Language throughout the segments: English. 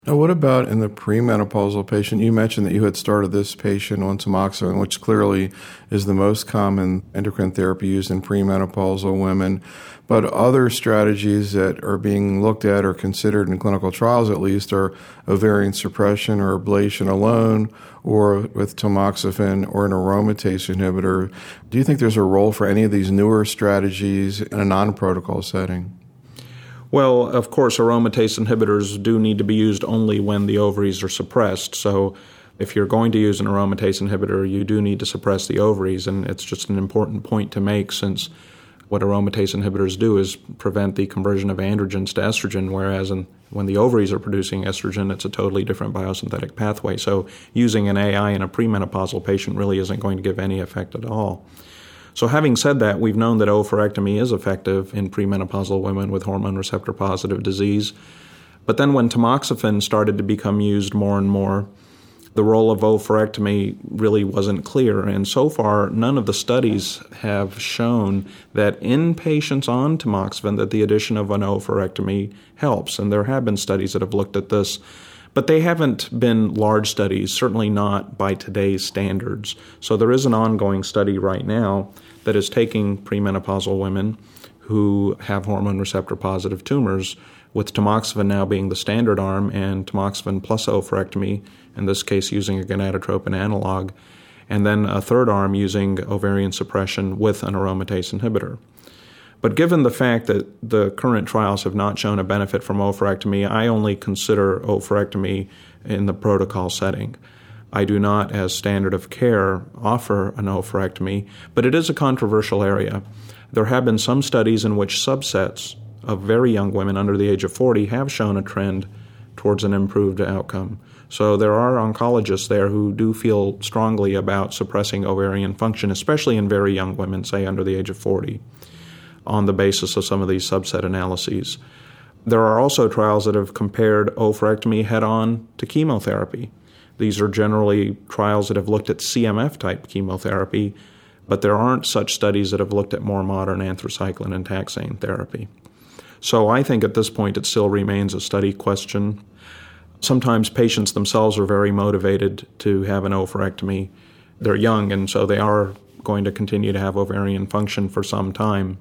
Now, what about in the premenopausal patient? You mentioned that you had started this patient on tamoxifen, which clearly is the most common endocrine therapy used in premenopausal women. But other strategies that are being looked at or considered in clinical trials, at least, are ovarian suppression or ablation alone, or with tamoxifen or an aromatase inhibitor. Do you think there's a role for any of these newer strategies in a non-protocol setting? Well, of course, aromatase inhibitors do need to be used only when the ovaries are suppressed. So if you're going to use an aromatase inhibitor, you do need to suppress the ovaries, and it's just an important point to make, since what aromatase inhibitors do is prevent the conversion of androgens to estrogen, whereas when the ovaries are producing estrogen, it's a totally different biosynthetic pathway. So using an AI in a premenopausal patient really isn't going to give any effect at all. So having said that, we've known that oophorectomy is effective in premenopausal women with hormone receptor-positive disease. But then when tamoxifen started to become used more and more, the role of oophorectomy really wasn't clear. And so far, none of the studies have shown that in patients on tamoxifen that the addition of an oophorectomy helps. And there have been studies that have looked at this, but they haven't been large studies, certainly not by today's standards. So there is an ongoing study right now that is taking premenopausal women who have hormone receptor-positive tumors, with tamoxifen now being the standard arm and tamoxifen plus oophorectomy, in this case using a gonadotropin analog, and then a third arm using ovarian suppression with an aromatase inhibitor. But given the fact that the current trials have not shown a benefit from oophorectomy, I only consider oophorectomy in the protocol setting. I do not, as standard of care, offer an oophorectomy, but it is a controversial area. There have been some studies in which subsets of very young women under the age of 40 have shown a trend towards an improved outcome. So there are oncologists there who do feel strongly about suppressing ovarian function, especially in very young women, say under the age of 40, on the basis of some of these subset analyses. There are also trials that have compared oophorectomy head-on to chemotherapy. These are generally trials that have looked at CMF-type chemotherapy, but there aren't such studies that have looked at more modern anthracycline and taxane therapy. So I think at this point it still remains a study question. Sometimes patients themselves are very motivated to have an oophorectomy. They're young, and so they are going to continue to have ovarian function for some time.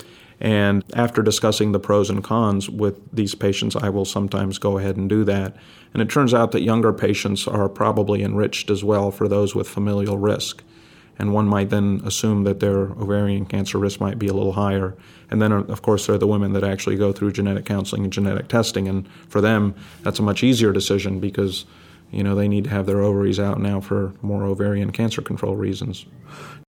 And after discussing the pros and cons with these patients, I will sometimes go ahead and do that. And it turns out that younger patients are probably enriched as well for those with familial risk. And one might then assume that their ovarian cancer risk might be a little higher. And then, of course, there are the women that actually go through genetic counseling and genetic testing. And for them, that's a much easier decision because, they need to have their ovaries out now for more ovarian cancer control reasons.